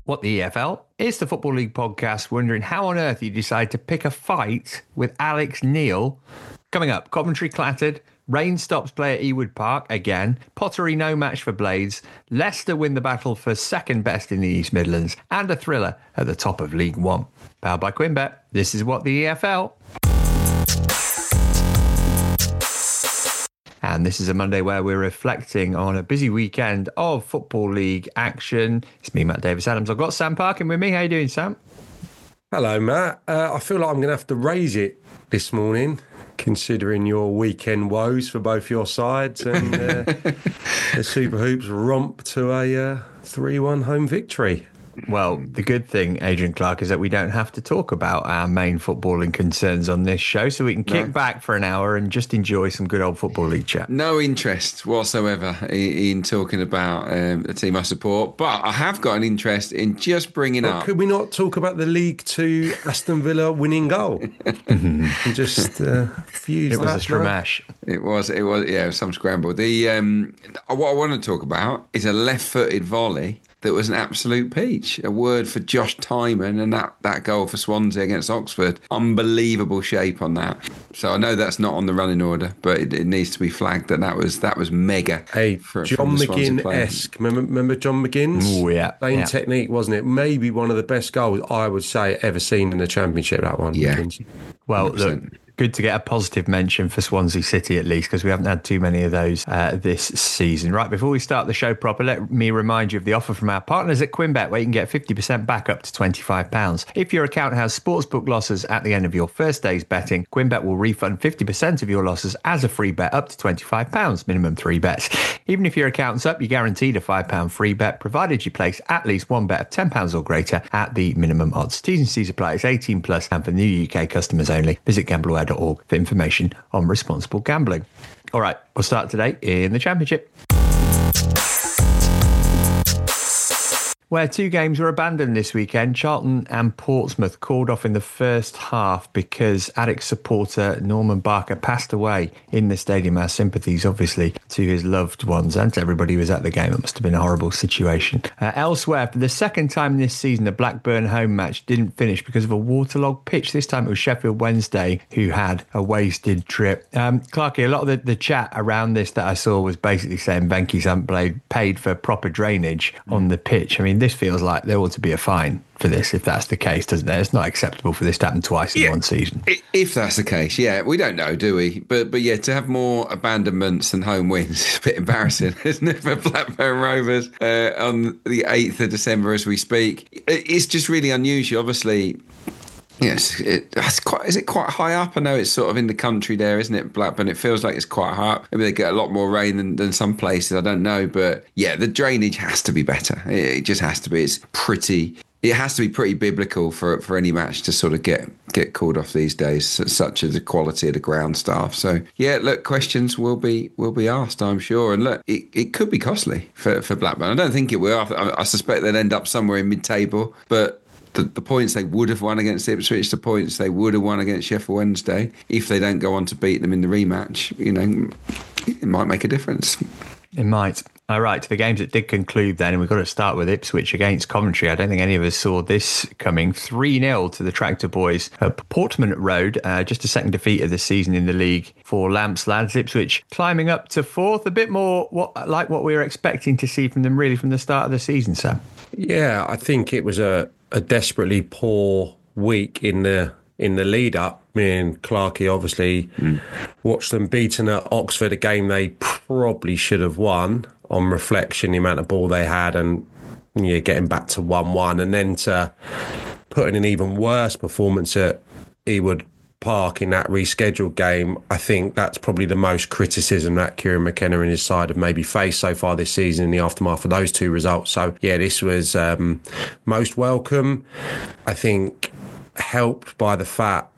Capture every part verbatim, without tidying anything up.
What the E F L? It's the Football League podcast wondering how on earth you decide to pick a fight with Alex Neil. Coming up, Coventry clattered, rain stops play at Ewood Park again, Pottery no match for Blades, Leicester win the battle for second best in the East Midlands, and a thriller at the top of League One. Powered by Quinbet, this is What the E F L. And this is a Monday where we're reflecting on a busy weekend of Football League action. It's me, Matt Davis-Adams. I've got Sam Parkin with me. How you doing, Sam? Hello, Matt. Uh, I feel like I'm going to have to raise it this morning, considering your weekend woes for both your sides and uh, the Super Hoops romp to a uh, three one home victory. Well, the good thing, Adrian Clark, is that we don't have to talk about our main footballing concerns on this show, so we can kick no. back for an hour and just enjoy some good old Football League chat. No interest whatsoever in talking about um, the team I support, but I have got an interest in just bringing well, up... Could we not talk about the League Two Aston Villa winning goal? and just uh, fuse It was that a stramash. It was, it was, yeah, it was some scramble. The um, What I want to talk about is a left-footed volley that was an absolute peach. A word for Josh Tymon and that, that goal for Swansea against Oxford. Unbelievable shape on that. So I know that's not on the running order, but it, it needs to be flagged that that was that was mega. Hey, for, John McGinn-esque. Remember, remember John McGinn's? Oh, yeah. Same yeah. technique, wasn't it? Maybe one of the best goals I would say ever seen in the Championship, that one. Yeah. McGinn's. Well, look, good to get a positive mention for Swansea City at least, because we haven't had too many of those uh, this season. Right, before we start the show proper, let me remind you of the offer from our partners at Quinbet, where you can get fifty percent back up to twenty-five pounds. If your account has sportsbook losses at the end of your first day's betting, Quinbet will refund fifty percent of your losses as a free bet up to twenty-five pounds, minimum three bets. Even if your account's up, you're guaranteed a five pounds free bet, provided you place at least one bet of ten pounds or greater at the minimum odds. T's and C's apply. It's eighteen plus and for new U K customers only. Visit gambleware dot org for information on responsible gambling. All right, we'll start today in the Championship, where two games were abandoned this weekend. Charlton and Portsmouth called off in the first half because Ajax supporter Norman Barker passed away in the stadium. Our sympathies, obviously, to his loved ones and to everybody who was at the game. It must have been a horrible situation. Uh, elsewhere, for the second time this season, the Blackburn home match didn't finish because of a waterlogged pitch. This time it was Sheffield Wednesday who had a wasted trip. Um, Clarky, a lot of the, the chat around this that I saw was basically saying Venky's haven't played, paid for proper drainage on the pitch. I mean, this feels like there ought to be a fine for this if that's the case, doesn't there? It's not acceptable for this to happen twice in yeah, one season. If that's the case, yeah. We don't know, do we? But but yeah, to have more abandonments than home wins is a bit embarrassing, isn't it, for Blackburn Rovers uh, on the eighth of December as we speak. It's just really unusual, obviously. Yes, it, it's quite. Is it quite high up? I know it's sort of in the country there, isn't it, Blackburn? It feels like it's quite high up. Maybe they get a lot more rain than, than some places. I don't know, but yeah, the drainage has to be better. It, it just has to be. It's pretty. It has to be pretty biblical for for any match to sort of get get called off these days, such as the quality of the ground staff. So yeah, look, questions will be will be asked, I'm sure. And look, it, it could be costly for for Blackburn. I don't think it will. I, I suspect they'll end up somewhere in mid-table, but. The, the points they would have won against Ipswich, the points they would have won against Sheffield Wednesday, if they don't go on to beat them in the rematch, you know, it might make a difference. It might. All right, to the games that did conclude then, and we've got to start with Ipswich against Coventry. I don't think any of us saw this coming. three nil to the Tractor Boys at Portman Road, uh, just a second defeat of the season in the league for Lamps lads. Ipswich climbing up to fourth, a bit more what, like what we were expecting to see from them really from the start of the season, Sam. Yeah, I think it was a, a desperately poor week in the in the lead up. Me and Clarkey obviously mm. watched them beaten at Oxford, a game they probably should have won on reflection, the amount of ball they had, and yeah, getting back to one one, and then to put in an even worse performance at Ewood Park in that rescheduled game. I think that's probably the most criticism that Kieran McKenna and his side have maybe faced so far this season in the aftermath of those two results. So yeah, this was um, most welcome. I think helped by the fact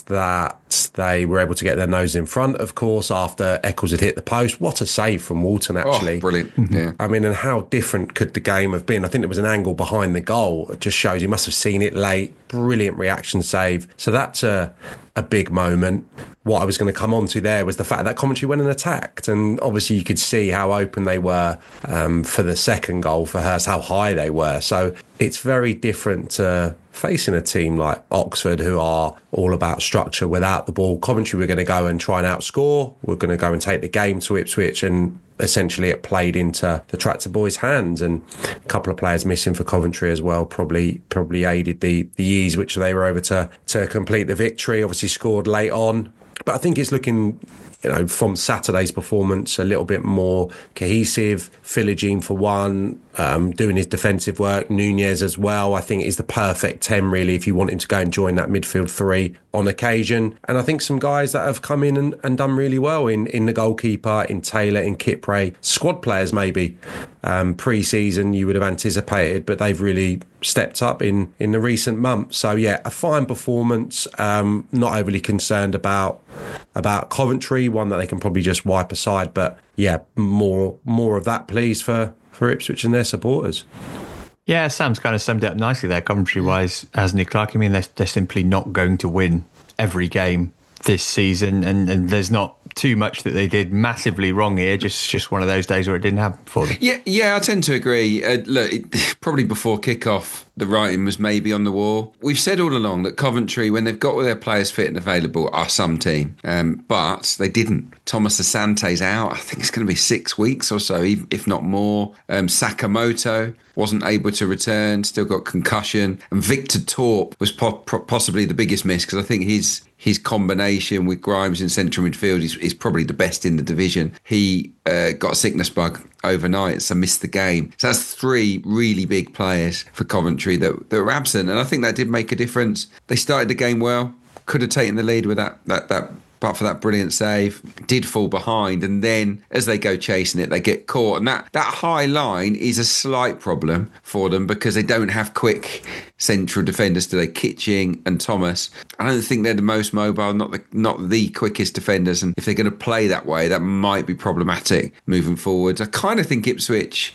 that they were able to get their nose in front, of course, after Eccles had hit the post. What a save from Walton, actually. Oh, brilliant. Yeah. I mean, and how different could the game have been? I think there was an angle behind the goal. It just shows he must have seen it late. Brilliant reaction save. So that's a, a big moment. What I was going to come on to there was the fact that Coventry went and attacked. And obviously you could see how open they were um, for the second goal for Hurst, how high they were. So it's very different to facing a team like Oxford, who are all about structure without the ball. Coventry were going to go and try and outscore. We're going to go and take the game to Ipswich, and essentially it played into the Tractor Boys' hands, and a couple of players missing for Coventry as well probably probably aided the the ease which they were able to to complete the victory. Obviously scored late on, but I think it's looking, you know, from Saturday's performance, a little bit more cohesive. Philogene for one, um, doing his defensive work. Nunez as well. I think is the perfect ten, really, if you want him to go and join that midfield three on occasion. And I think some guys that have come in and, and done really well in, in the goalkeeper, in Taylor, in Kipre. Squad players, maybe, um, pre-season you would have anticipated, but they've really stepped up in, in the recent months. So, yeah, a fine performance. Um, not overly concerned about about Coventry, one that they can probably just wipe aside. But, yeah, more more of that, please, for, for Ipswich and their supporters. Yeah, Sam's kind of summed it up nicely there, Coventry-wise, hasn't he, Clark? I mean, they're, they're simply not going to win every game this season, and, and there's not too much that they did massively wrong here. Just just one of those days where it didn't happen for them. Yeah, yeah, I tend to agree. Uh, look, it, probably before kickoff, the writing was maybe on the wall. We've said all along that Coventry, when they've got all their players fit and available, are some team, um, but they didn't. Thomas Asante's out. I think it's going to be six weeks or so, if not more. Um, Sakamoto wasn't able to return, still got concussion. And Victor Torp was po- possibly the biggest miss, because I think his his combination with Grimes in central midfield is, is probably the best in the division. He uh, got a sickness bug overnight, so missed the game. So that's three really big players for Coventry that, that were absent, and I think that did make a difference. They started the game well, could have taken the lead with that that that. But for that brilliant save, did fall behind, and then as they go chasing it, they get caught. And that, that high line is a slight problem for them, because they don't have quick central defenders today. Kitching and Thomas, I don't think they're the most mobile, not the not the quickest defenders. And if they're going to play that way, that might be problematic moving forward. I kind of think Ipswich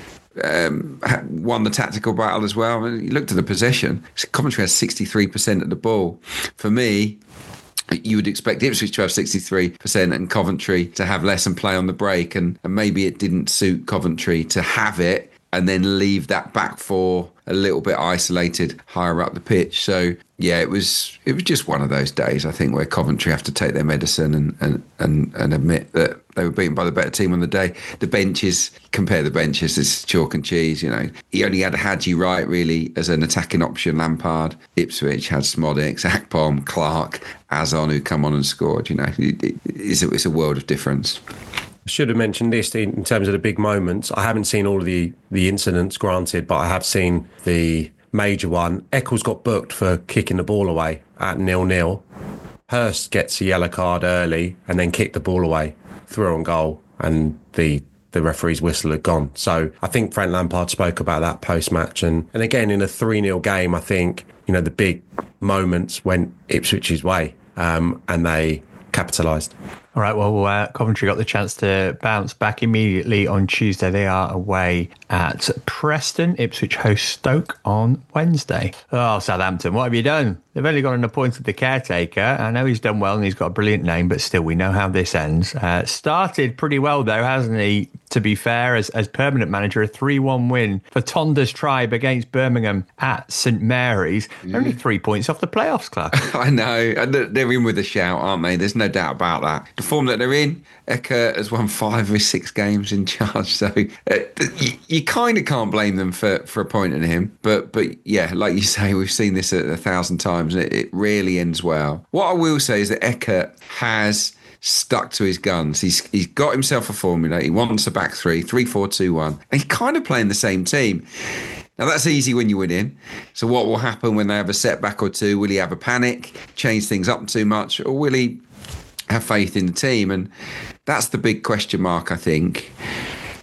Um, won the tactical battle as well. I mean, you looked at the possession. Coventry has sixty-three percent of the ball. For me, you would expect Ipswich to have sixty-three percent and Coventry to have less and play on the break. And, and maybe it didn't suit Coventry to have it and then leave that back four a little bit isolated higher up the pitch. So, yeah, it was it was just one of those days, I think, where Coventry have to take their medicine and, and, and, and admit that they were beaten by the better team on the day. The benches, compare the benches, it's chalk and cheese, you know. He only had Hadji Wright, really, as an attacking option, Lampard. Ipswich had Smodics, Akpom, Clark, Azon, who come on and scored, you know. It, it, it's, a, it's a world of difference. I should have mentioned this in terms of the big moments. I haven't seen all of the, the incidents, granted, but I have seen the major one. Eccles got booked for kicking the ball away at nil-nil. Hurst gets a yellow card early and then kicked the ball away, through on goal, and the the referee's whistle had gone. So I think Frank Lampard spoke about that post-match. And, and again, in a three-nil game, I think, you know, the big moments went Ipswich's way, um, and they capitalised. All right, well, uh, Coventry got the chance to bounce back immediately on Tuesday. They are away at Preston. Ipswich host Stoke on Wednesday. Oh, Southampton, what have you done? They've only got an appointed the caretaker. I know he's done well and he's got a brilliant name, but still, we know how this ends. Uh, started pretty well, though, hasn't he? To be fair, as, as permanent manager, a three one win for Tonda's Tribe against Birmingham at St Mary's. Mm. Only three points off the playoffs, Clark. I know. They're in with a shout, aren't they? There's no doubt about that. The form that they're in, Eckert has won five of his six games in charge. So uh, you, you kind of can't blame them for, for appointing him. But, but yeah, like you say, we've seen this a, a thousand times. And it, it really ends well. What I will say is that Eckert has stuck to his guns. He's he's got himself a formula. He wants a back three, three, four, two, one, and he's kind of playing the same team. Now that's easy when you win in. So what will happen when they have a setback or two? Will he have a panic, change things up too much, or will he have faith in the team? And that's the big question mark, I think.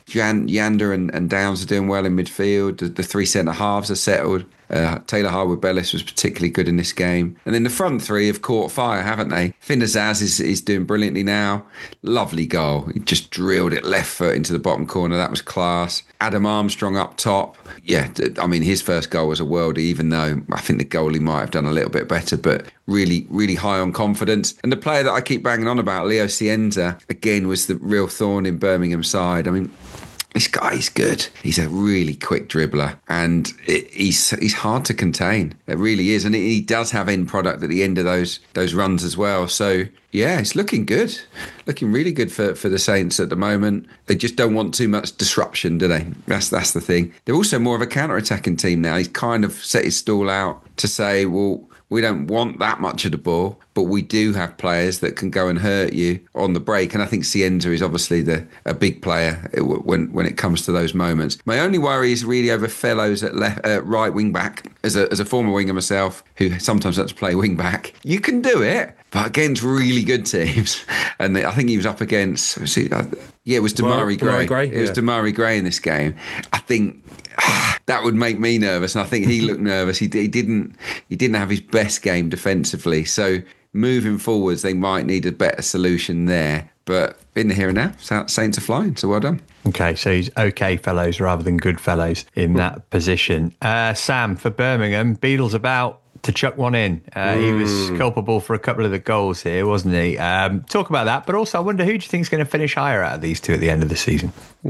Jan, Yander and, and Downs are doing well in midfield. The, the three centre halves are settled. Uh, Taylor Harwood-Bellis was particularly good in this game. And then the front three have caught fire, haven't they? Finn Azaz is, is doing brilliantly now. Lovely goal. He just drilled it left foot into the bottom corner. That was class. Adam Armstrong up top. Yeah, I mean, his first goal was a worldie, even though I think the goalie might have done a little bit better, but really, really high on confidence. And the player that I keep banging on about, Leo Cienza, again, was the real thorn in Birmingham's side. I mean, this guy's good. He's a really quick dribbler, and it, he's he's hard to contain. It really is, and he does have end product at the end of those those runs as well. So yeah, it's looking good, looking really good for, for the Saints at the moment. They just don't want too much disruption, do they? That's that's the thing. They're also more of a counter-attacking team now. He's kind of set his stall out to say, well, we don't want that much of the ball, but we do have players that can go and hurt you on the break. And I think Cienza is obviously the a big player when when it comes to those moments. My only worry is really over Fellows at left, uh, right wing back. As a as a former winger myself, who sometimes has to play wing back, you can do it, but against really good teams. And I think he was up against, was he, uh, yeah, it was Damari Gray. Gray. It yeah. was Damari Gray in this game. I think that would make me nervous, and I think he looked nervous. He, he didn't he didn't have his best game defensively. So moving forwards, they might need a better solution there. But in the here and now, Saints are flying, so well done. Okay, so he's okay fellows rather than good fellows in that position. Uh, Sam, for Birmingham, Beadle's about to chuck one in. Uh, mm. He was culpable for a couple of the goals here, wasn't he? Um, talk about that, but also I wonder who do you think is going to finish higher out of these two at the end of the season?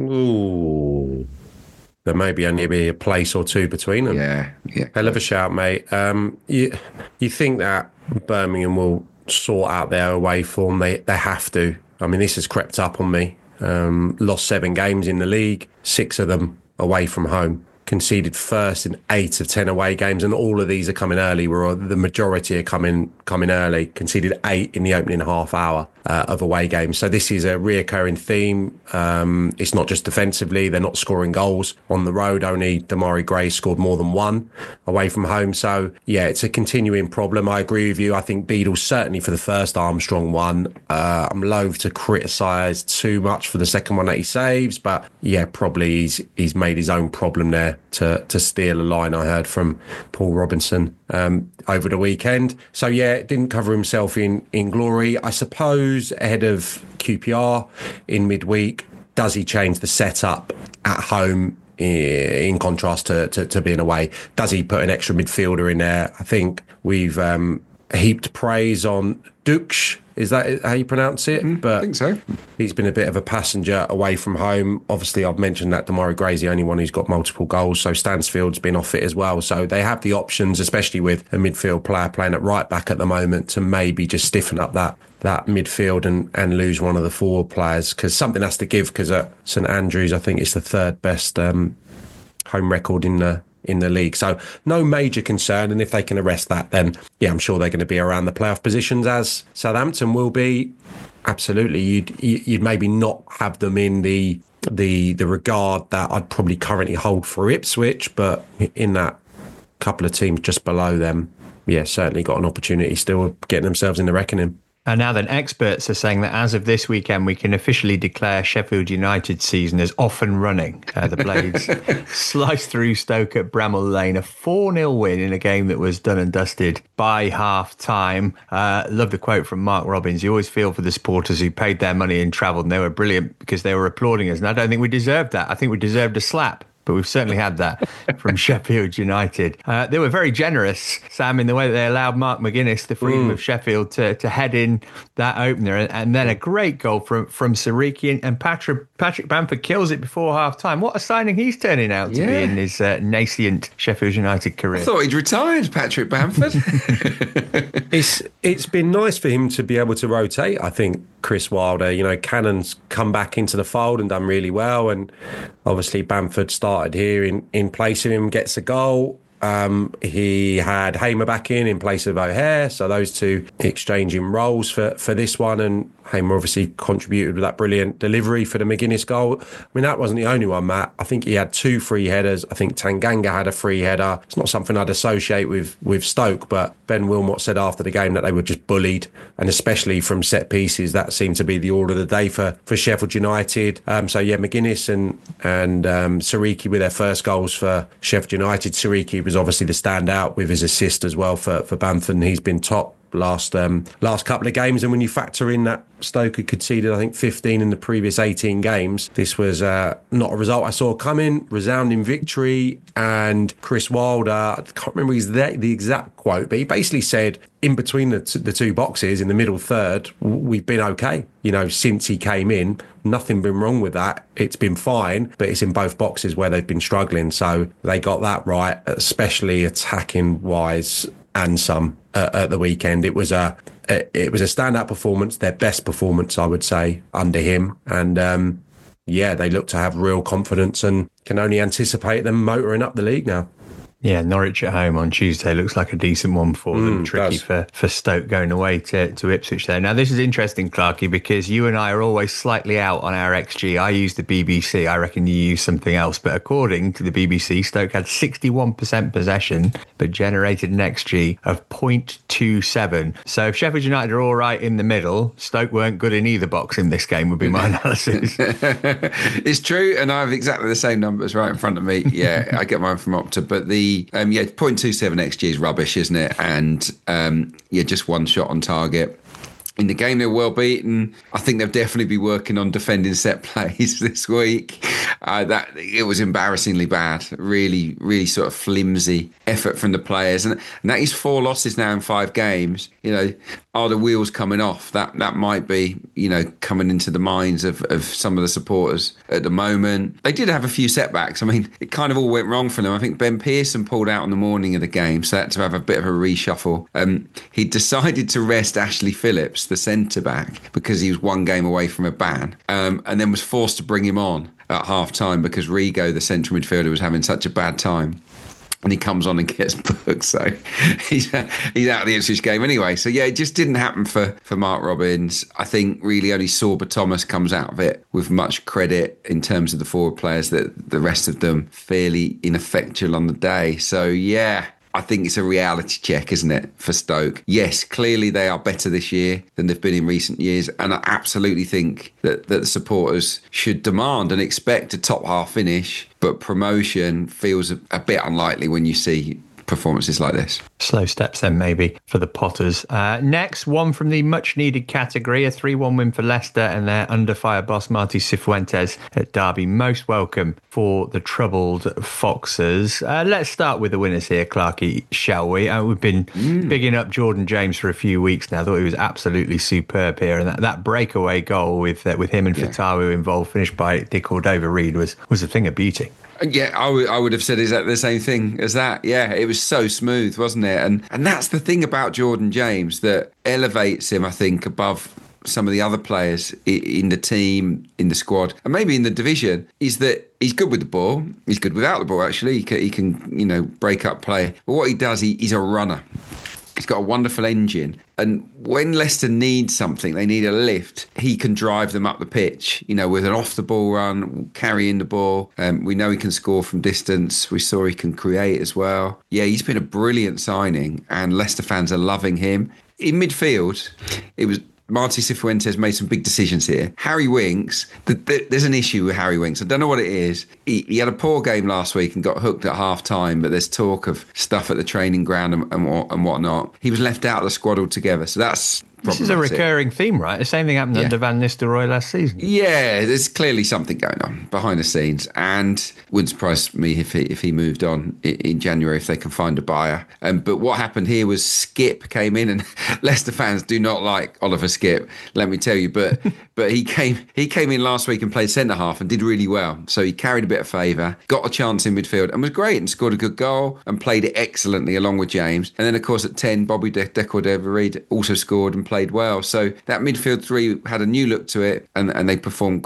Ooh. There may be only be a place or two between them. Yeah, yeah. Hell of a shout, mate. Um, you you think that Birmingham will sort out their away form? They they have to. I mean, this has crept up on me. Um, lost seven games in the league, six of them away from home. Conceded first in eight of ten away games, and all of these are coming early, where the majority are coming coming early. Conceded eight in the opening half hour uh, of away games. So this is a reoccurring theme. Um, it's not just defensively; they're not scoring goals on the road. Only Damari Gray scored more than one away from home. So yeah, it's a continuing problem. I agree with you. I think Beadle certainly for the first Armstrong one. Uh, I'm loath to criticise too much for the second one that he saves, but yeah, probably he's he's made his own problem there to to steal a line I heard from Paul Robinson um, over the weekend. So yeah, it didn't cover himself in, in glory. I suppose ahead of Q P R in midweek, does he change the setup at home in contrast to, to, to being away? Does he put an extra midfielder in there? I think we've um, heaped praise on Duksh. Is that how you pronounce it? Mm, but I think so. He's been a bit of a passenger away from home. Obviously, I've mentioned that Damari Gray's the only one who's got multiple goals, so Stansfield's been off it as well. So they have the options, especially with a midfield player playing at right back at the moment, to maybe just stiffen up that that midfield and, and lose one of the forward players, because something has to give, because at St Andrews, I think it's the third best um, home record in the in the league. So no major concern, and if they can arrest that, then yeah, I'm sure they're going to be around the playoff positions, as Southampton will be. Absolutely. You'd you'd maybe not have them in the the the regard that I'd probably currently hold for Ipswich, but in that couple of teams just below them, yeah, certainly got an opportunity still of getting themselves in the reckoning. And now then, experts are saying that as of this weekend, we can officially declare Sheffield United's season as off and running. Uh, the Blades sliced through Stoke at Bramall Lane, a four nil win in a game that was done and dusted by half-time. Uh, love the quote from Mark Robbins. You always feel for the supporters who paid their money and travelled, and they were brilliant because they were applauding us. And I don't think we deserved that. I think we deserved a slap. But we've certainly had that from Sheffield United. Uh, they were very generous, Sam, in the way that they allowed Mark McGuinness the freedom mm. of Sheffield to, to head in that opener. And, and then a great goal from, from Siriki, and, and Patrick, Patrick Bamford kills it before half-time. What a signing he's turning out to yeah. be in his uh, nascent Sheffield United career. I thought he'd retired, Patrick Bamford. it's It's been nice for him to be able to rotate, I think, Chris Wilder. You know, Cannon's come back into the fold and done really well, and obviously Bamford started here in, in place of him, gets a goal. Um, he had Hamer back in in place of O'Hare, so those two exchanging roles for, for this one, and Hamer obviously contributed with that brilliant delivery for the McGuinness goal. I mean, that wasn't the only one, Matt. I think he had two free headers. I think Tanganga had a free header. It's not something I'd associate with, with Stoke, but Ben Wilmot said after the game that they were just bullied, and especially from set pieces, that seemed to be the order of the day for, for Sheffield United. Um, so, yeah, McGuinness and, and um, Siriki with their first goals for Sheffield United. Siriki was obviously the standout with his assist as well for, for Bamford. He's been top last um, last couple of games, and when you factor in that Stoke had conceded I think fifteen in the previous eighteen games, this was uh, not a result I saw coming. Resounding victory. And Chris Wilder, I can't remember his, the, the exact quote, but he basically said in between the, t- the two boxes in the middle third, we've been okay, you know, since he came in. Nothing been wrong with that. It's been fine, but it's in both boxes where they've been struggling, so they got that right, especially attacking wise and some uh, at the weekend. It was a it was a standout performance, their best performance, I would say, under him. And um, yeah, they look to have real confidence and can only anticipate them motoring up the league now. Yeah, Norwich at home on Tuesday looks like a decent one for them. Mm, Tricky does. for, for Stoke going away to, to Ipswich there. Now, this is interesting, Clarky, because you and I are always slightly out on our X G. I use the B B C. I reckon you use something else. But according to the B B C, Stoke had sixty-one percent possession, but generated an X G of zero point two seven. So if Sheffield United are all right in the middle, Stoke weren't good in either box in this game, would be my analysis. It's true, and I have exactly the same numbers right in front of me. Yeah, I get mine from Opta, but the Um, yeah, zero point two seven X G is rubbish, isn't it? And um, yeah, just one shot on target. In the game, they're well beaten. I think they'll definitely be working on defending set plays this week. Uh, that it was embarrassingly bad. Really, really sort of flimsy effort from the players, and, and that is four losses now in five games. You know, are the wheels coming off? That that might be, you know, coming into the minds of, of some of the supporters at the moment. They did have a few setbacks. I mean, it kind of all went wrong for them. I think Ben Pearson pulled out on the morning of the game, so they had to have a bit of a reshuffle. Um, he decided to rest Ashley Phillips, the centre back, because he was one game away from a ban, um, and then was forced to bring him on at half time because Rigo, the central midfielder, was having such a bad time. And he comes on and gets booked, so he's he's out of the Ipswich game anyway. So yeah, it just didn't happen for, for Mark Robins. I think really only Sorba Thomas comes out of it with much credit in terms of the forward players. That the rest of them fairly ineffectual on the day. So yeah, I think it's a reality check, isn't it, for Stoke? Yes, clearly they are better this year than they've been in recent years, and I absolutely think that, that the supporters should demand and expect a top half finish, but promotion feels a, a bit unlikely when you see performances like this. Slow steps then maybe for the Potters. Uh, next, one from the much needed category, a three one win for Leicester and their under fire boss Marty Cifuentes at Derby. Most welcome for the troubled Foxes. Uh, let's start with the winners here, Clarky, shall we? Uh, we've been mm. bigging up Jordan James for a few weeks now. I thought he was absolutely superb here, and that, that breakaway goal with uh, with him and yeah. Fatawu involved, finished by Dick Cordova-Reid, was, was a thing of beauty. Yeah, I, w- I would have said exactly the same thing as that. Yeah, it was so smooth, wasn't it? And and that's the thing about Jordan James that elevates him, I think, above some of the other players in the team, in the squad, and maybe in the division, is that he's good with the ball. He's good without the ball, actually. He can, he can you know, break up play. But what he does, he, he's a runner. He's got a wonderful engine. And when Leicester need something, they need a lift, he can drive them up the pitch, you know, with an off-the-ball run, carrying the ball. Um, we know he can score from distance. We saw he can create as well. Yeah, he's been a brilliant signing, and Leicester fans are loving him. In midfield, it was... Marty Cifuentes made some big decisions here. Harry Winks, the, the, there's an issue with Harry Winks. I don't know what it is. He, he had a poor game last week and got hooked at half time, but there's talk of stuff at the training ground and, and, and whatnot. He was left out of the squad altogether, so that's... This is a recurring theme, right? The same thing happened yeah. under Van Nistelrooy last season. Yeah, there's clearly something going on behind the scenes, and wouldn't surprise me if he, if he moved on in, in January if they can find a buyer. Um, but what happened here was Skip came in, and Leicester fans do not like Oliver Skip, let me tell you. But but he came he came in last week and played centre half and did really well. So he carried a bit of favour, got a chance in midfield, and was great and scored a good goal and played it excellently along with James. And then of course at ten, Bobby De- Decordova-Reid also scored and played well. So that midfield three had a new look to it, and, and they performed great.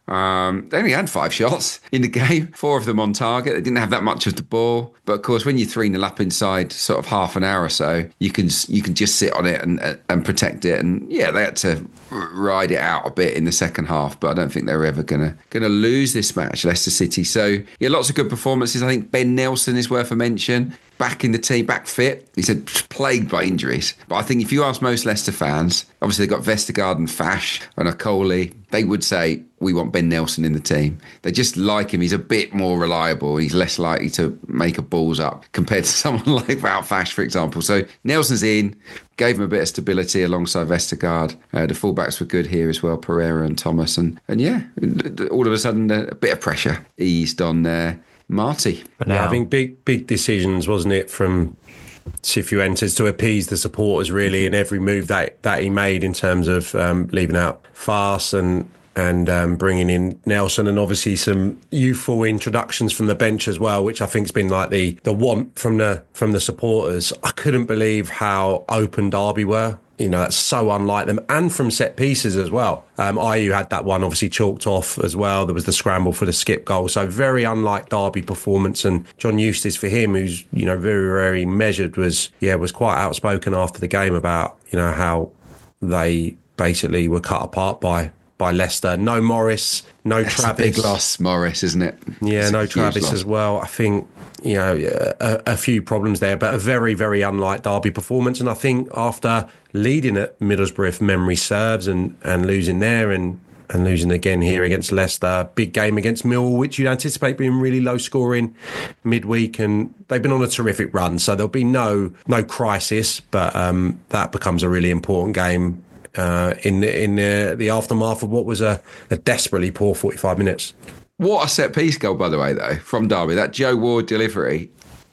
Um, they only had five shots in the game, four of them on target. They didn't have that much of the ball. But of course, when you're three nil up inside sort of half an hour or so, you can you can just sit on it and and protect it. And yeah, they had to ride it out a bit in the second half. But I don't think they were ever gonna gonna lose this match, Leicester City. So yeah, lots of good performances. I think Ben Nelson is worth a mention. Back in the team, back fit. He said plagued by injuries. But I think if you ask most Leicester fans, obviously they've got Vestergaard and Fash and Okoli, they would say, we want Ben Nelson in the team. They just like him. He's a bit more reliable. He's less likely to make a balls up compared to someone like Wout Fash, for example. So Nelson's in, gave him a bit of stability alongside Vestergaard. Uh, the fullbacks were good here as well, Pereira and Thomas. And, and yeah, all of a sudden a bit of pressure eased on uh, Marty. But now, yeah, I think big big decisions, wasn't it, from Cifuentes to appease the supporters really in every move that, that he made in terms of um, leaving out Fast and and um, bringing in Nelson, and obviously some youthful introductions from the bench as well, which I think's been like the the want from the from the supporters. I couldn't believe how open Derby were. You know, that's so unlike them, and from set pieces as well. Um, Ayew had that one obviously chalked off as well. There was the scramble for the skip goal. So very unlike Derby performance. And John Eustace, for him, who's, you know, very, very measured, was, yeah, was quite outspoken after the game about, you know, how they basically were cut apart by by Leicester. No Morris, no That's Travis. A big loss, Morris, isn't it? Yeah, it's no Travis loss as well. I think, you know, a, a few problems there, but a very, very unlike Derby performance. And I think after leading at Middlesbrough, if memory serves, and, and losing there and, and losing again here against Leicester, big game against Millwall, which you'd anticipate being really low scoring midweek. And they've been on a terrific run, so there'll be no no crisis, but um, that becomes a really important game uh, in, the, in the, the aftermath of what was a, a desperately poor forty-five minutes. What a set-piece goal, by the way, though, from Derby. That Joe Ward delivery,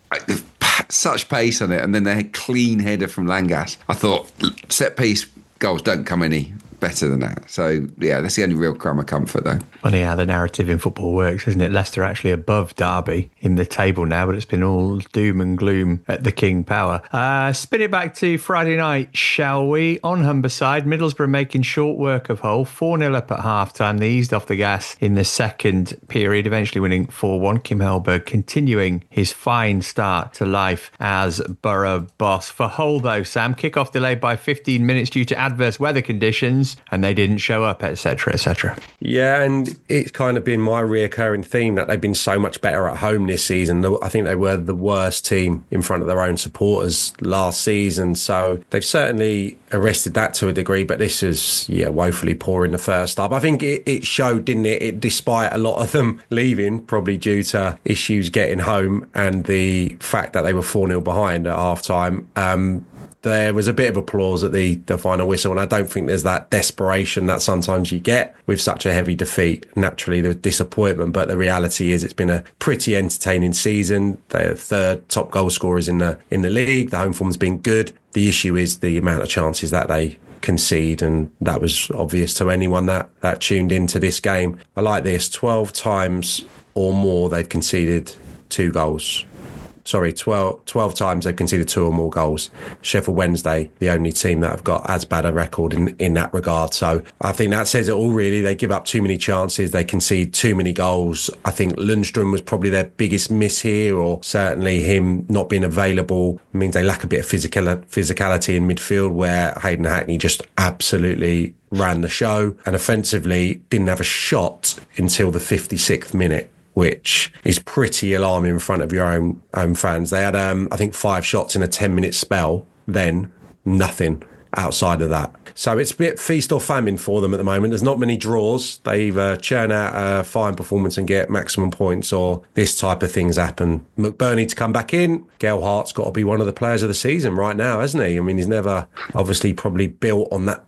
such pace on it, and then the clean header from Langas. I thought set-piece goals don't come any better than that. So, yeah, that's the only real crumb of comfort, though. Funny how the narrative in football works, isn't it? Leicester actually above Derby in the table now, but it's been all doom and gloom at the King Power. Uh, spin it back to Friday night, shall we? On Humberside, Middlesbrough making short work of Hull. four nil up at half-time. They eased off the gas in the second period, eventually winning four one. Kim Hellberg continuing his fine start to life as Borough boss. For Hull, though, Sam, kick-off delayed by fifteen minutes due to adverse weather conditions, and they didn't show up, et cetera, et cetera. Yeah, and it's kind of been my reoccurring theme that they've been so much better at home this season. I think they were the worst team in front of their own supporters last season, so they've certainly arrested that to a degree, but this is, yeah, woefully poor in the first half. I think it, it showed, didn't it? it? Despite a lot of them leaving, probably due to issues getting home and the fact that they were four nil behind at half-time, um, there was a bit of applause at the, the final whistle, and I don't think there's that desperation that sometimes you get with such a heavy defeat. Naturally, the disappointment, but the reality is it's been a pretty entertaining season. They're third top goal scorers in the in the league. The home form's been good. The issue is the amount of chances that they concede, and that was obvious to anyone that, that tuned into this game. I like this. twelve times or more they've conceded two goals. Sorry, twelve, twelve times they've conceded two or more goals. Sheffield Wednesday, the only team that have got as bad a record in, in that regard. So I think that says it all, really. They give up too many chances. They concede too many goals. I think Lundstrom was probably their biggest miss here, or certainly him not being available means they lack a bit of physical, physicality in midfield, where Hayden Hackney just absolutely ran the show, and offensively didn't have a shot until the fifty-sixth minute, which is pretty alarming in front of your own own fans. They had, um, I think, five shots in a ten-minute spell, then nothing outside of that. So it's a bit feast or famine for them at the moment. There's not many draws. They either churn out a fine performance and get maximum points, or this type of things happen. McBurney to come back in. Gail Hart's got to be one of the players of the season right now, hasn't he? I mean, he's never obviously probably built on that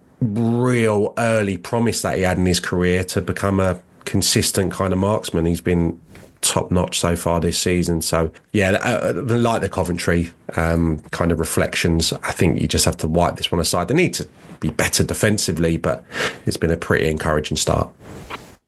real early promise that he had in his career to become a consistent kind of marksman. He's been top notch so far this season. So yeah, uh, like the Coventry um, kind of reflections, I think you just have to wipe this one aside. They need to be better defensively, but it's been a pretty encouraging start.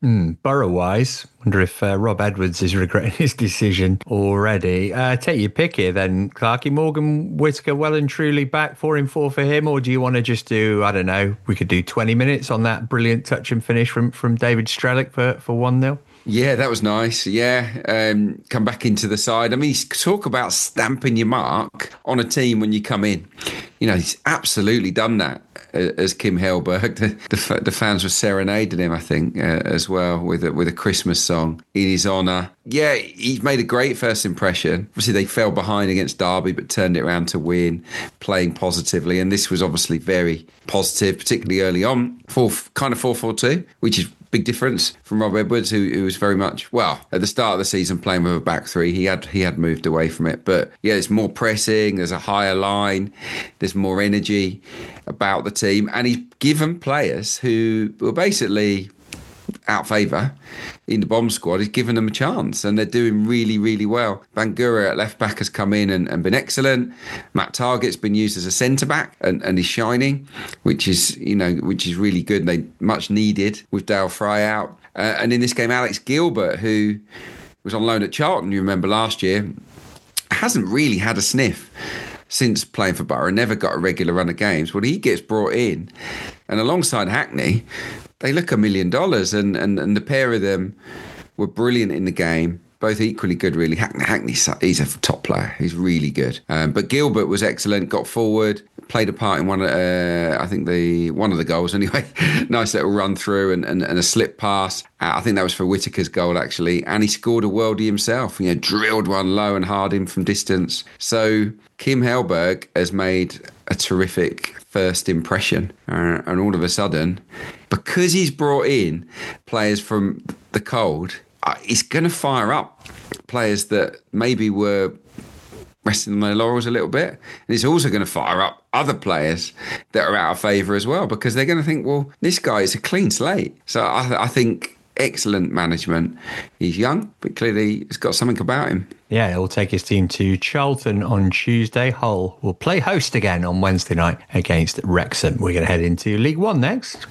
Mm, Borough-wise, wonder if uh, Rob Edwards is regretting his decision already. Uh, take your pick here then, Clarky. Morgan Whittaker well and truly back, four in four for him, or do you want to just do, I don't know, we could do twenty minutes on that brilliant touch and finish from, from David Strelic for, for one nil? Yeah, that was nice. Yeah, um, come back into the side. I mean, talk about stamping your mark on a team when you come in. You know, he's absolutely done that as Kim Hellberg. The, the, the fans were serenading him, I think, uh, as well, with a, with a Christmas song in his honour. Yeah, he's made a great first impression. Obviously, they fell behind against Derby, but turned it around to win, playing positively. And this was obviously very positive, particularly early on. Four, kind of four four two, which is big difference from Rob Edwards, who, who was very much, well, at the start of the season playing with a back three. He had he had moved away from it. But yeah, there's more pressing, there's a higher line, there's more energy about the team. And he's given players who were basically out favour in the bomb squad, he's given them a chance, and they're doing really, really well. Bangura at left back has come in and, and been excellent. Matt Targett's been used as a centre back and, and he's shining, which is, you know, which is really good. And they much needed with Dale Fry out. Uh, and in this game, Alex Gilbert, who was on loan at Charlton, you remember last year, hasn't really had a sniff since playing for Borough, never got a regular run of games. Well, he gets brought in, and alongside Hackney, they look a million dollars, and, and, and the pair of them were brilliant in the game, both equally good, really. Hackney, Hackney's he's a top player. He's really good. Um, but Gilbert was excellent, got forward, played a part in one of, uh, I think, the one of the goals anyway. Nice little run through and, and, and a slip pass. Uh, I think that was for Whittaker's goal, actually. And he scored a worldie himself, you know, drilled one low and hard in from distance. So Kim Hellberg has made a terrific first impression. Uh, and all of a sudden, because he's brought in players from the cold, uh, he's going to fire up players that maybe were resting on their laurels a little bit. And it's also going to fire up other players that are out of favour as well, because they're going to think, well, this guy is a clean slate. So I, I think excellent management. He's young, but clearly he's got something about him. Yeah, he'll take his team to Charlton on Tuesday. Hull will play host again on Wednesday night against Wrexham. We're going to head into League One next.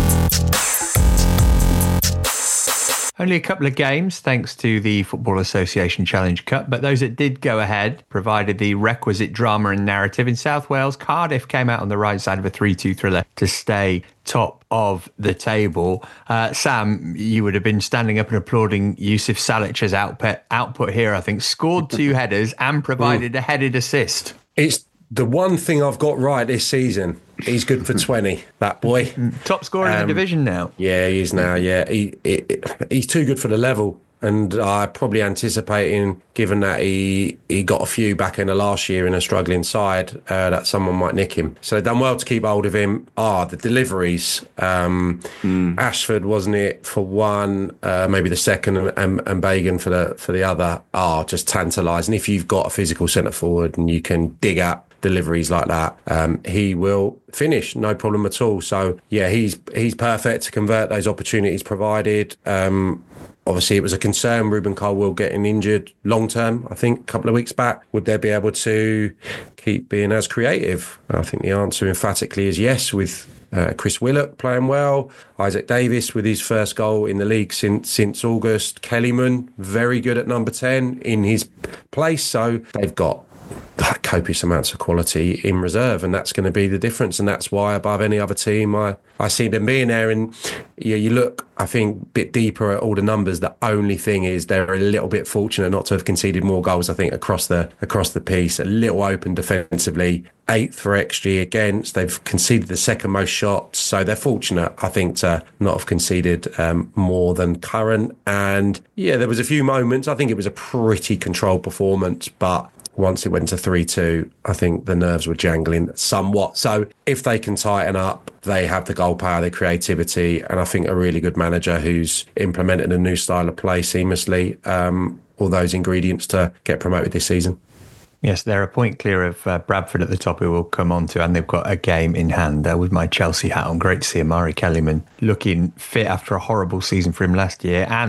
Only a couple of games thanks to the Football Association Challenge Cup, but those that did go ahead provided the requisite drama and narrative. In South Wales, Cardiff came out on the right side of a three two thriller to stay top of the table. Uh, Sam, you would have been standing up and applauding Yusuf Salic's output, output here, I think. Scored two headers and provided a headed assist. It's the one thing I've got right this season. He's good for twenty, that boy. Top scorer um, in the division now. Yeah, he is now, yeah. He, he He's too good for the level. And I probably anticipating, given that he, he got a few back in the last year in a struggling side, uh, that someone might nick him. So they've done well to keep hold of him. Ah, the deliveries. Um, mm. Ashford, wasn't it, for one, uh, maybe the second, and, and, and Bagan for the for the other, are just tantalising. If you've got a physical centre forward and you can dig out deliveries like that, um, he will finish, no problem at all. So yeah, he's he's perfect to convert those opportunities provided. Um, obviously, it was a concern, Ruben Colwill getting injured long term, I think, a couple of weeks back. Would they be able to keep being as creative? I think the answer emphatically is yes, with Uh, Chris Willock playing well, Isaac Davis with his first goal in the league since since August, Kellyman very good at number ten in his place. So they've got copious amounts of quality in reserve, and that's going to be the difference. And that's why, above any other team, I, I see them being there. And yeah, you look, I think, a bit deeper at all the numbers. The only thing is they're a little bit fortunate not to have conceded more goals, I think, across the across the piece. A little open defensively, eighth for X G against. They've conceded the second most shots, so they're fortunate, I think, to not have conceded um, more than current. And yeah, there was a few moments. I think it was a pretty controlled performance, but once it went to three two, I think the nerves were jangling somewhat. So if they can tighten up, they have the goal power, the creativity, and I think a really good manager who's implemented a new style of play seamlessly, um, all those ingredients to get promoted this season. Yes, they're a point clear of uh, Bradford at the top, who we'll come on to, and they've got a game in hand. Uh, with my Chelsea hat on, great to see Amari Kellyman looking fit after a horrible season for him last year. And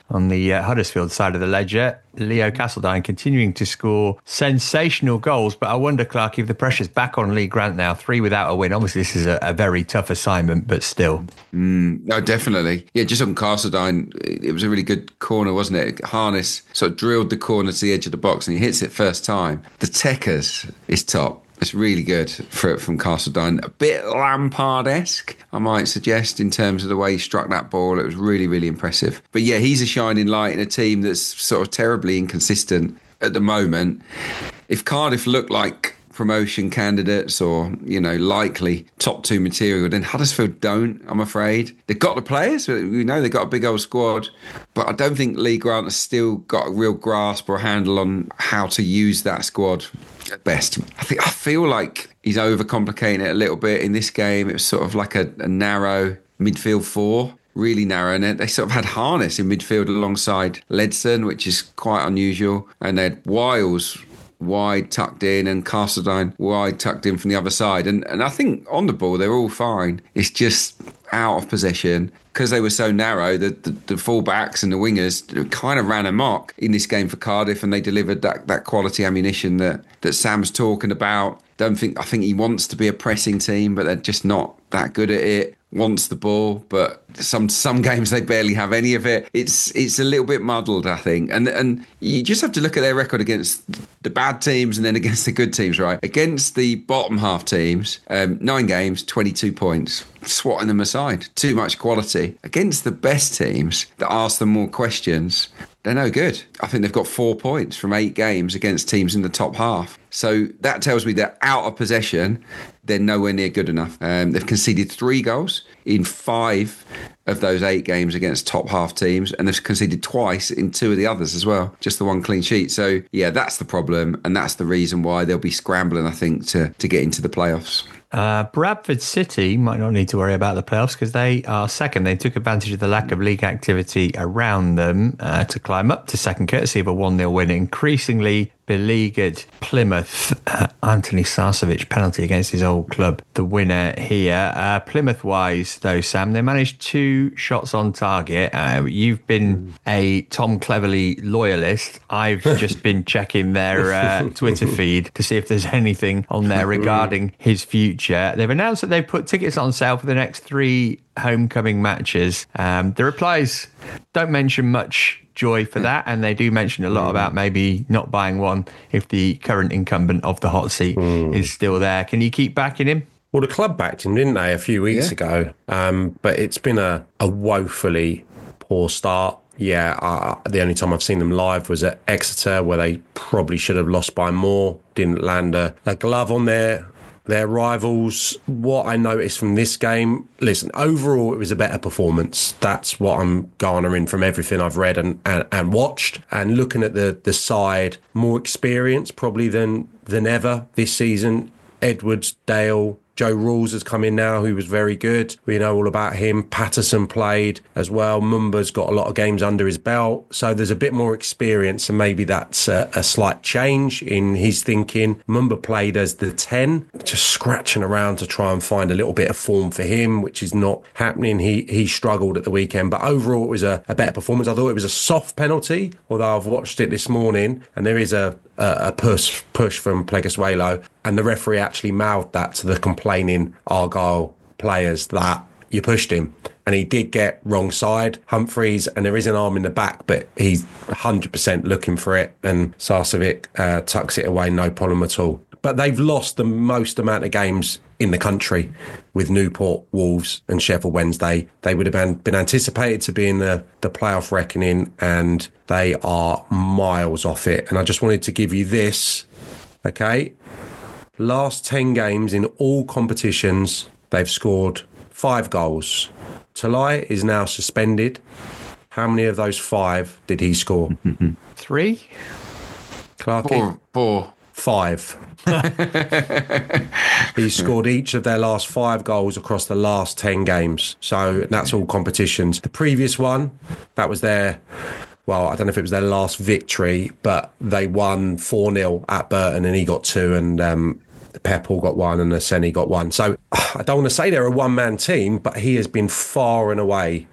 on the uh, Huddersfield side of the ledger, Leo Castledine continuing to score sensational goals. But I wonder, Clark, if the pressure's back on Lee Grant now, three without a win. Obviously, this is a, a very tough assignment, but still. Mm, no, definitely. Yeah, just on Castledine, it was a really good corner, wasn't it? Harness sort of drilled the corner to the edge of the box and he hits it first time. The Techers is top. It's really good for, from Castledine. A bit Lampard-esque, I might suggest, in terms of the way he struck that ball. It was really, really impressive. But yeah, he's a shining light in a team that's sort of terribly inconsistent at the moment. If Cardiff look like promotion candidates or, you know, likely top two material, then Huddersfield don't, I'm afraid. They've got the players. We know they've got a big old squad. But I don't think Lee Grant has still got a real grasp or handle on how to use that squad at best. I think I feel like he's overcomplicating it a little bit in this game. It was sort of like a, a narrow midfield four, really narrow, and they sort of had Harness in midfield alongside Ledson, which is quite unusual, and they had Wiles wide tucked in and Castledine wide tucked in from the other side, and and I think on the ball they're all fine. It's just out of possession. Because they were so narrow, the, the, the full-backs and the wingers kind of ran amok in this game for Cardiff, and they delivered that, that quality ammunition that, that Sam's talking about. Don't think I think he wants to be a pressing team, but they're just not that good at it. Wants the ball, but some some games they barely have any of it. It's it's a little bit muddled, I think. And and you just have to look at their record against the bad teams and then against the good teams, right? Against the bottom half teams, um, nine games, twenty-two points. Swatting them aside. Too much quality. Against the best teams that ask them more questions, they're no good. I think they've got four points from eight games against teams in the top half. So that tells me they're out of possession. They're nowhere near good enough. Um, they've conceded three goals in five of those eight games against top half teams, and they've conceded twice in two of the others as well. Just the one clean sheet. So yeah, that's the problem, and that's the reason why they'll be scrambling, I think, to to get into the playoffs. Uh, Bradford City might not need to worry about the playoffs because they are second. They took advantage of the lack of league activity around them uh, to climb up to second, courtesy of a one nil win. Increasingly beleaguered Plymouth. Uh, Anthony Sarcevic penalty against his old club, the winner here. Uh, Plymouth-wise, though, Sam, they managed two shots on target. Uh, you've been a Tom Cleverley loyalist. I've just been checking their uh, Twitter feed to see if there's anything on there regarding his future. They've announced that they've put tickets on sale for the next three homecoming matches. Um, the replies don't mention much joy for that, and they do mention a lot mm. about maybe not buying one if the current incumbent of the hot seat mm. is still there. Can you keep backing him? Well, the club backed him, didn't they, a few weeks yeah. ago? Um, but it's been a, a woefully poor start. Yeah, uh, the only time I've seen them live was at Exeter, where they probably should have lost by more. Didn't land a, a glove on their their rivals. What I noticed from this game, listen, overall it was a better performance. That's what I'm garnering from everything I've read and, and, and watched. And looking at the the side, more experience probably than than ever this season. Edwards, Dale, Joe Rules has come in now, who was very good. We know all about him. Patterson played as well. Mumba's got a lot of games under his belt. So there's a bit more experience, and maybe that's a, a slight change in his thinking. Mumba played as the ten, just scratching around to try and find a little bit of form for him, which is not happening. He he struggled at the weekend, but overall it was a, a better performance. I thought it was a soft penalty, although I've watched it this morning, and there is a a push push from Pleguezuelo, and the referee actually mouthed that to the complaining Argyle players that you pushed him, and he did get wrong side Humphreys, and there is an arm in the back, but he's one hundred percent looking for it, and Sarcevic uh, tucks it away, no problem at all. But they've lost the most amount of games in the country with Newport, Wolves and Sheffield Wednesday. They would have been, been anticipated to be in the, the playoff reckoning, and they are miles off it. And I just wanted to give you this, okay? Last ten games in all competitions, they've scored five goals. Talai is now suspended. How many of those five did he score? Three? Clarky? Four. Four. Five. He's scored each of their last five goals across the last ten games. So that's all competitions. The previous one, that was their, well, I don't know if it was their last victory, but they won four nil at Burton, and he got two, and um, Pepple got one, and Aseni got one. So I don't want to say they're a one-man team, but he has been far and away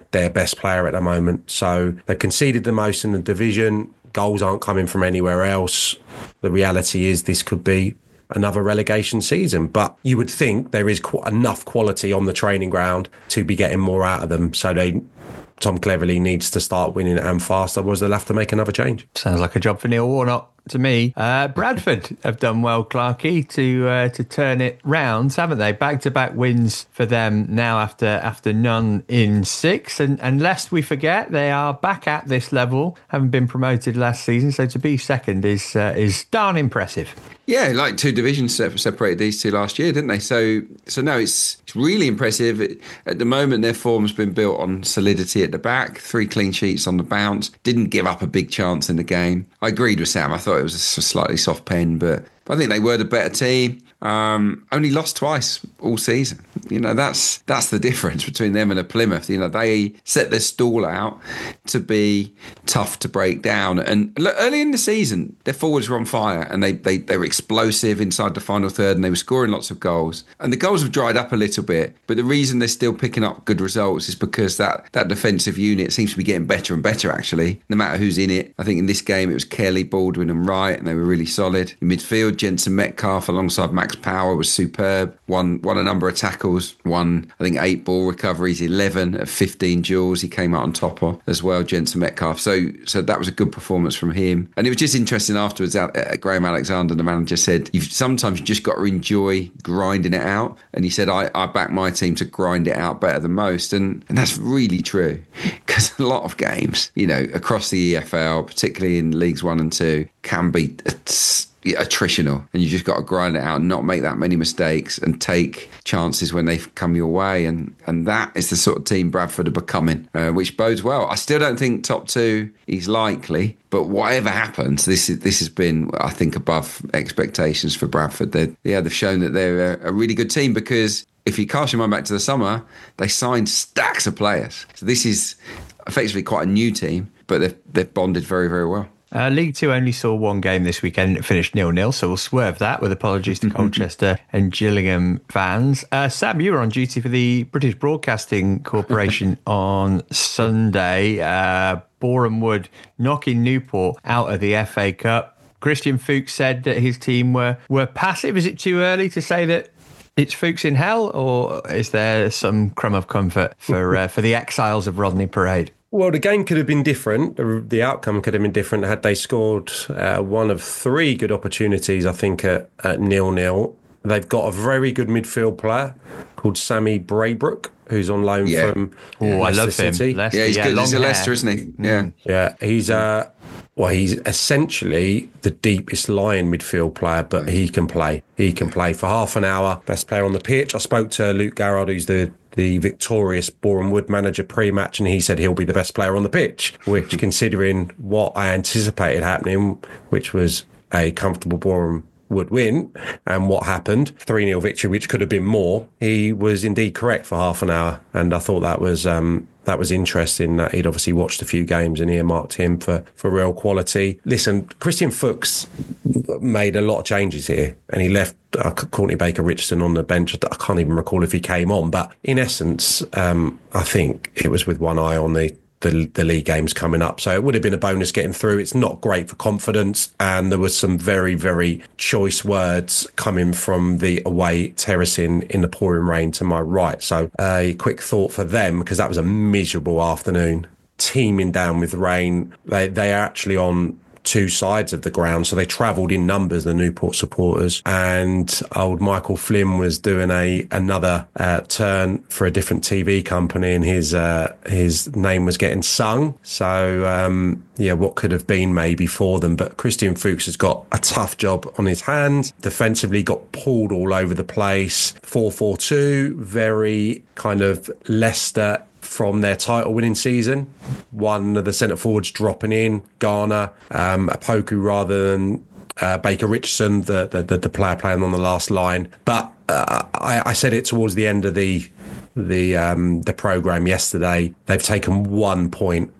their best player at the moment. So they conceded the most in the division. Goals aren't coming from anywhere else. The reality is this could be another relegation season, but you would think there is qu- enough quality on the training ground to be getting more out of them. So they, Tom Cleverley needs to start winning and fast, otherwise they'll have to make another change. Sounds like a job for Neil Warnock to me. Uh, Bradford have done well, Clarkey, to uh, to turn it round, haven't they? Back-to-back wins for them now after after none in six. And, and lest we forget, they are back at this level, having been promoted last season. So to be second is uh, is darn impressive. Yeah, like two divisions separated these two last year, didn't they? So, so no, it's it's really impressive. It, at the moment, their form's been built on solidity at the back, three clean sheets on the bounce, didn't give up a big chance in the game. I agreed with Sam. I thought it was a slightly soft pen, but I think they were the better team. Um, only lost twice all season. You know, that's that's the difference between them and a Plymouth. You know, they set their stall out to be tough to break down. And look, early in the season, their forwards were on fire and they, they, they were explosive inside the final third and they were scoring lots of goals. And the goals have dried up a little bit. But the reason they're still picking up good results is because that, that defensive unit seems to be getting better and better, actually, no matter who's in it. I think in this game, it was Kelly, Baldwin and Wright, and they were really solid. In midfield, Jensen Metcalf alongside Max Power was superb. Won won a number of tackles. Won, I think, eight ball recoveries, eleven of fifteen duels. He came out on top of as well, Jensen Metcalf. So, so that was a good performance from him. And it was just interesting afterwards. Uh, Graham Alexander, the manager, said, "You've sometimes you just got to enjoy grinding it out." And he said, "I, I back my team to grind it out better than most," and and that's really true because a lot of games, you know, across the E F L, particularly in leagues one and two, can be attritional, and you just got to grind it out and not make that many mistakes and take chances when they come your way, and and that is the sort of team Bradford are becoming, uh, which bodes well. I still don't think top two is likely, but whatever happens, this is this has been, I think, above expectations for Bradford. They yeah they've shown that they're a, a really good team, because if you cast your mind back to the summer, they signed stacks of players. So this is effectively quite a new team, but they've they've bonded very very well. Uh, League Two only saw one game this weekend. It finished nil-nil, so we'll swerve that with apologies to Colchester and Gillingham fans. Uh, Sam, you were on duty for the British Broadcasting Corporation on Sunday. Uh, Boreham Wood knocking Newport out of the F A Cup. Christian Fuchs said that his team were, were passive. Is it too early to say that it's Fuchs in hell, or is there some crumb of comfort for uh, for the exiles of Rodney Parade? Well, the game could have been different. The, the outcome could have been different had they scored uh, one of three good opportunities, I think, at, at nil-nil. They've got a very good midfield player called Sammy Braybrook, who's on loan yeah. from Oh, I love City. him. Leicester, yeah, he's yeah, good. He's a hair. Leicester, isn't he? Yeah. Yeah, he's uh, well, he's essentially the deepest lying midfield player, but he can play. He can play for half an hour. Best player on the pitch. I spoke to Luke Garrard, who's the the victorious Boreham Wood manager pre-match, and he said he'll be the best player on the pitch, which, considering what I anticipated happening, which was a comfortable Boreham Wood win, and what happened, three-nil victory, which could have been more, he was indeed correct for half an hour. And I thought that was um, that was interesting, that he'd obviously watched a few games and earmarked him for, for real quality. Listen, Christian Fuchs made a lot of changes here, and he left uh, Courtney Baker-Richardson on the bench. I can't even recall if he came on, but in essence, um, I think it was with one eye on the The, the league games coming up. So it would have been a bonus getting through. It's not great for confidence. And there was some very, very choice words coming from the away terracing in the pouring rain to my right. So a quick thought for them, because that was a miserable afternoon, teeming down with rain. They, they are actually on two sides of the ground, so they travelled in numbers, the Newport supporters, and old Michael Flynn was doing a another uh, turn for a different T V company, and his uh, his name was getting sung. So um, yeah, what could have been maybe for them, but Christian Fuchs has got a tough job on his hands. Defensively got pulled all over the place. four four two, very kind of Leicester from their title-winning season. One of the centre forwards dropping in, Garner, um, Apoku rather than uh, Baker-Richardson, the, the the player playing on the last line. But uh, I, I said it towards the end of the the um, the programme yesterday. They've taken one point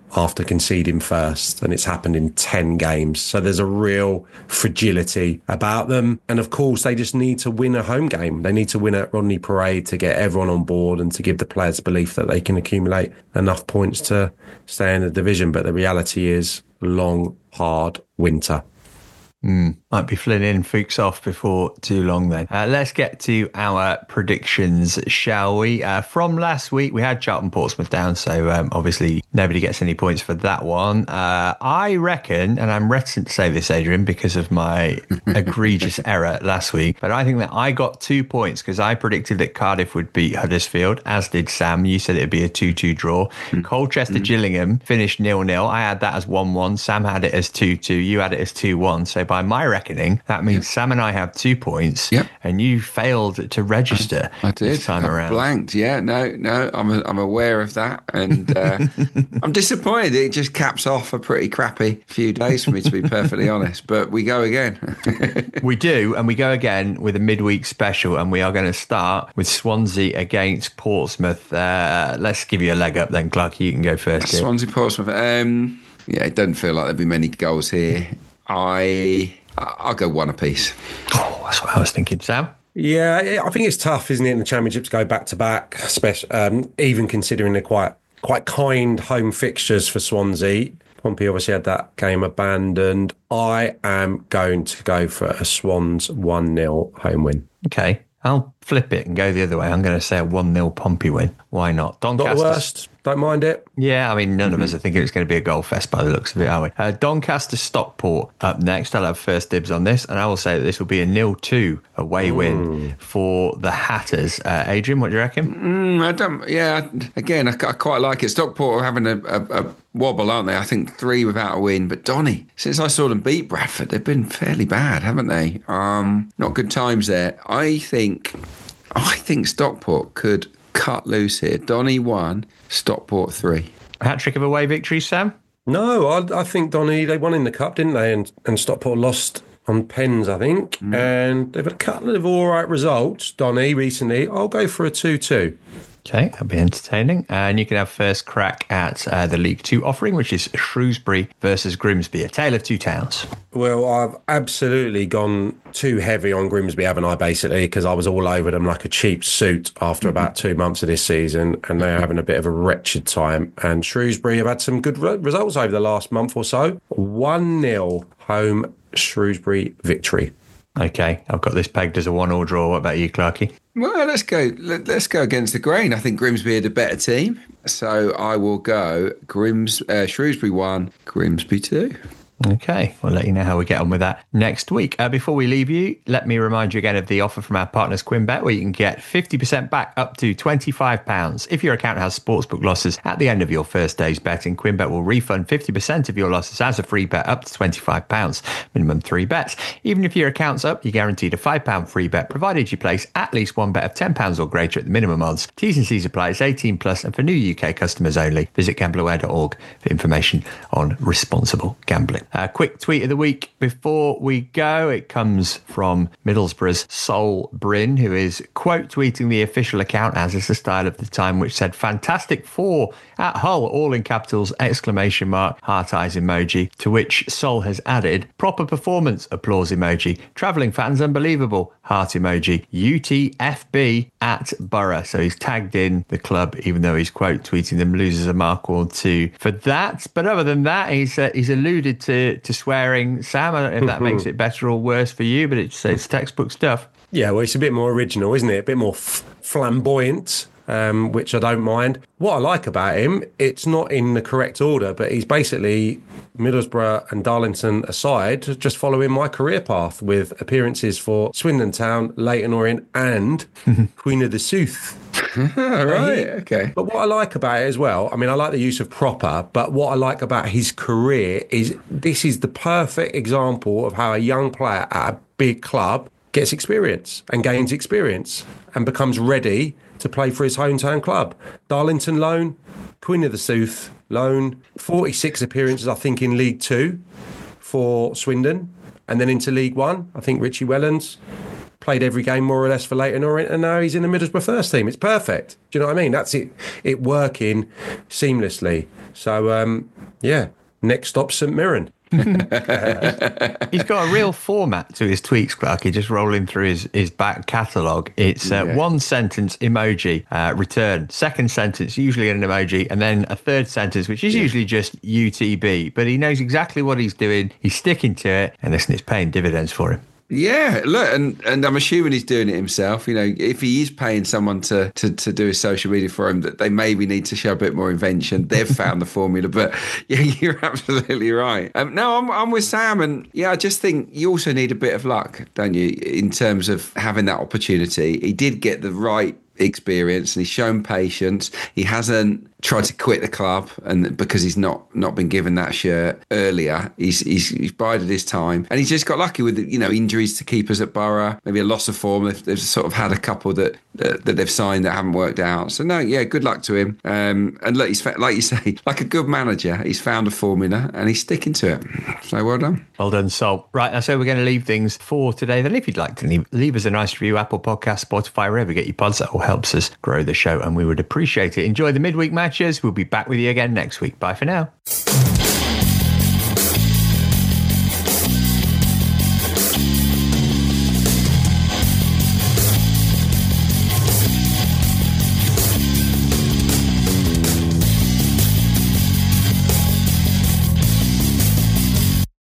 after conceding first, and it's happened in ten games. So there's a real fragility about them. And of course, they just need to win a home game. They need to win at Rodney Parade to get everyone on board and to give the players belief that they can accumulate enough points to stay in the division. But the reality is long, hard winter. Mm, might be Flynn in, Fuchs off before too long then. Uh, let's get to our predictions, shall we? Uh, from last week, we had Charlton Portsmouth down, so um, obviously nobody gets any points for that one. Uh, I reckon, and I'm reticent to say this, Adrian, because of my egregious error last week, but I think that I got two points because I predicted that Cardiff would beat Huddersfield, as did Sam. You said it'd be a two two draw. Mm. Colchester mm. Gillingham finished nil nil. I had that as one one. Sam had it as two two. You had it as two one. So by my reckoning, that means yep. Sam and I have two points, yep. and you failed to register I, I did. this time I around. Blanked, yeah. No, no, I'm a, I'm aware of that, and uh, I'm disappointed. It just caps off a pretty crappy few days for me, to be perfectly honest. But we go again. We do, and we go again with a midweek special, and we are going to start with Swansea against Portsmouth. Uh, let's give you a leg up then, Clark. You can go first. Here. Swansea Portsmouth. Um, yeah, it doesn't feel like there'll be many goals here. I, I'll go one apiece. Oh, that's what I was thinking, Sam. Yeah, I think it's tough, isn't it, in the Championship to go back to back, especially um, even considering they're quite quite kind home fixtures for Swansea. Pompey obviously had that game abandoned. I am going to go for a Swans one nil home win. Okay. I'll flip it and go the other way. I'm going to say a one nil Pompey win. Why not? Doncaster. Not the worst. Don't mind it. Yeah, I mean, none mm-hmm. of us are thinking it's going to be a goal fest by the looks of it, are we? Uh, Doncaster Stockport up next. I'll have first dibs on this, and I will say that this will be a nil two away mm. win for the Hatters. Uh, Adrian, what do you reckon? Mm, I don't. Yeah, again, I, I quite like it. Stockport are having a, a, a wobble, aren't they? I think three without a win. But Donny, since I saw them beat Bradford, they've been fairly bad, haven't they? Um, not good times there. I think. I think Stockport could cut loose here. Donny one, Stockport three. Hat trick of away victory, Sam? No, I, I think Donny, they won in the cup, didn't they? And, and Stockport lost on pens, I think. Mm. And they've had a couple of all right results, Donny, recently. I'll go for a two two. Okay, that'll be entertaining. And you can have first crack at uh, the League Two offering, which is Shrewsbury versus Grimsby, a tale of two towns. Well, I've absolutely gone too heavy on Grimsby, haven't I, basically, because I was all over them like a cheap suit after mm-hmm. about two months of this season, and they're having a bit of a wretched time. And Shrewsbury have had some good re- results over the last month or so. one nil home Shrewsbury victory. Okay, I've got this pegged as a one-all draw. What about you, Clarky? Well, let's go. Let's go against the grain. I think Grimsby are the better team, so I will go Grims uh, Shrewsbury one, Grimsby two. Okay, we'll let you know how we get on with that next week. Uh, before we leave you, let me remind you again of the offer from our partners QuinnBet, where you can get fifty percent back up to twenty-five pounds. If your account has sportsbook losses at the end of your first day's betting, QuinnBet will refund fifty percent of your losses as a free bet up to twenty-five pounds. Minimum three bets. Even if your account's up, you're guaranteed a five pounds free bet, provided you place at least one bet of ten pounds or greater at the minimum odds. T's and C's apply. It's eighteen plus and for new U K customers only. Visit gamble aware dot org for information on responsible gambling. Uh, quick tweet of the week before we go. It comes from Middlesbrough's Sol Bryn, who is quote tweeting the official account, as is the style of the time, which said, "Fantastic four at Hull," all in capitals, exclamation mark, heart eyes emoji, to which Sol has added, "Proper performance," applause emoji, "Travelling fans, unbelievable," heart emoji, U T F B at Borough. So he's tagged in the club, even though he's quote tweeting them, loses a mark or two for that. But other than that, he's uh, he's alluded to, to swearing. Sam, I don't know if that makes it better or worse for you, but it's, it's textbook stuff. Yeah, well, it's a bit more original, isn't it? A bit more f- flamboyant. Um, which I don't mind. What I like about him, it's not in the correct order, but he's basically, Middlesbrough and Darlington aside, just following my career path with appearances for Swindon Town, Leyton Orient and Queen of the South. Right, okay. But what I like about it as well, I mean, I like the use of proper, but what I like about his career is this is the perfect example of how a young player at a big club gets experience and gains experience and becomes ready to play for his hometown club. Darlington loan, Queen of the South loan, forty-six appearances, I think, in League Two for Swindon, and then into League One. I think Richie Wellens played every game more or less for Leyton Orient, and now he's in the Middlesbrough first team. It's perfect. Do you know what I mean? That's it. It working seamlessly. So um, yeah, next stop St Mirren. He's got a real format to his tweets, Clarky, just rolling through his, his back catalogue. It's uh, yeah. one sentence emoji, uh, return, second sentence, usually an emoji, and then a third sentence, which is yeah. usually just U T B. But he knows exactly what he's doing. He's sticking to it. And listen, it's paying dividends for him. Yeah, look, and, and I'm assuming he's doing it himself. You know, if he is paying someone to, to, to do his social media for him, that they maybe need to show a bit more invention. They've found the formula, but yeah, you're absolutely right. Um, no, I'm I'm with Sam, and yeah, I just think you also need a bit of luck, don't you, in terms of having that opportunity. He did get the right experience and he's shown patience. He hasn't tried to quit the club, and because he's not not been given that shirt earlier, he's he's, he's bided his time, and he's just got lucky with, you know, injuries to keepers at Borough, maybe a loss of form. They've, they've sort of had a couple that, that that they've signed that haven't worked out. So no, yeah, good luck to him. Um, and look, he's like you say, like a good manager, he's found a formula and he's sticking to it. So well done. Well done, Sol. Right, so we're going to leave things for today. Then, if you'd like to leave, leave us a nice review, Apple Podcast, Spotify, wherever you get your pods, that all helps us grow the show, and we would appreciate it. Enjoy the midweek matches. We'll be back with you again next week. Bye for now.